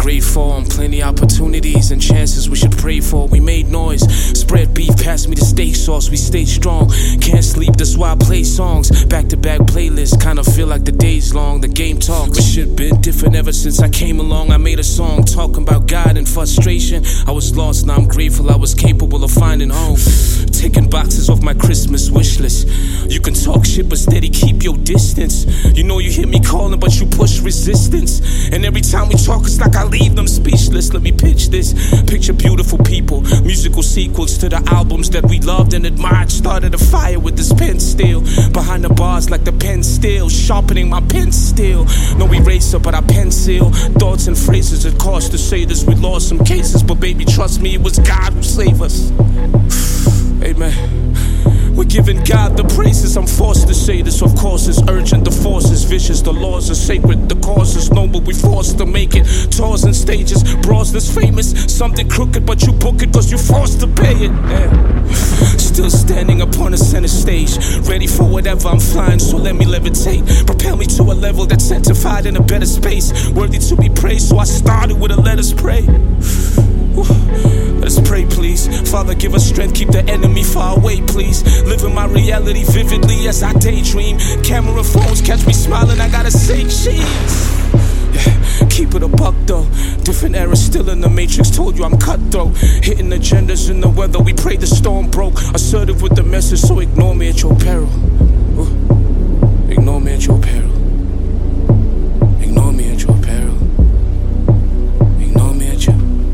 grateful on plenty opportunities and chances we should pray for. We made noise, spread beef, pass me the steak sauce. We stayed strong, can't sleep, that's why I play songs. Back-to-back playlists, kinda feel like the day's long. The game talks, but shit been different ever since I came along. I made a song talking about God and frustration. I was lost, now I'm grateful I was capable of finding home. Taking boxes off my Christmas wish list. You can talk shit, but steady keep your distance. You know you hear me calling, but you push resistance. And every time we talk, it's like I leave them speechless. Let me pitch this. Picture beautiful people, musical sequels to the albums that we loved and admired. Started a fire with this pen still. Behind the bars like the pen still. Sharpening my pen still. No eraser, but I pencil. Thoughts and phrases it cost to say this. We lost some cases, but baby, trust me, it was God who saved us. Amen. We're giving God the praises. I'm forced to say this. Of course it's urgent. The force is vicious. The laws are sacred. The cause is noble. We forced to make it. Tours and stages. Bras that's famous. Something crooked, but you book it cause you forced to pay it. Yeah. Still standing upon a center stage. Ready for whatever I'm flying, so let me levitate. Propel me to a level that's sanctified in a better space. Worthy to be praised, so I started with a let us pray. Let us pray, please. Father, give us strength, keep the enemy far away, please. Living my reality vividly as I daydream. Camera phones catch me smiling, I gotta say cheese. Yeah, keep it a buck though. Different era, still in the matrix. Told you I'm cutthroat. Hitting agendas in the weather, we pray the storm broke. Assertive with the message, so ignore me at your peril. Ignore me at your peril. Ignore me at your peril. Ignore me at your...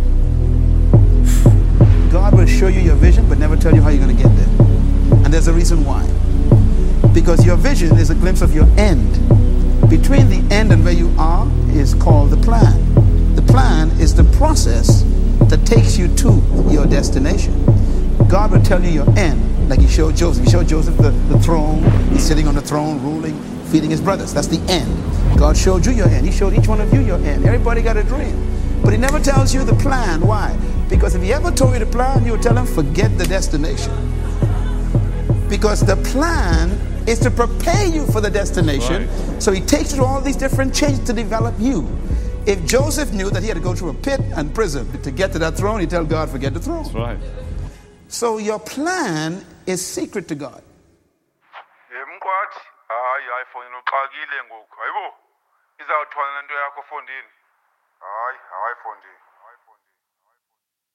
God will show you your vision, but never tell you how you're going to get there. And there's a reason why. Because your vision is a glimpse of your end. Between the end and where you are is called the plan. The plan is the process that takes you to your destination. God will tell you your end, like he showed Joseph. He showed Joseph the throne. He's sitting on the throne, ruling, feeding his brothers. That's the end. God showed you your end. He showed each one of you your end. Everybody got a dream. But he never tells you the plan. Why? Because if he ever told you the plan, you would tell him, forget the destination. Because the plan is to prepare you for the destination. Right. So he takes you to all these different changes to develop you. If Joseph knew that he had to go through a pit and prison to get to that throne, he'd tell God, forget the throne. That's right. So your plan is secret to God. izawuthwana nento yakho fondini hayi hayi fondini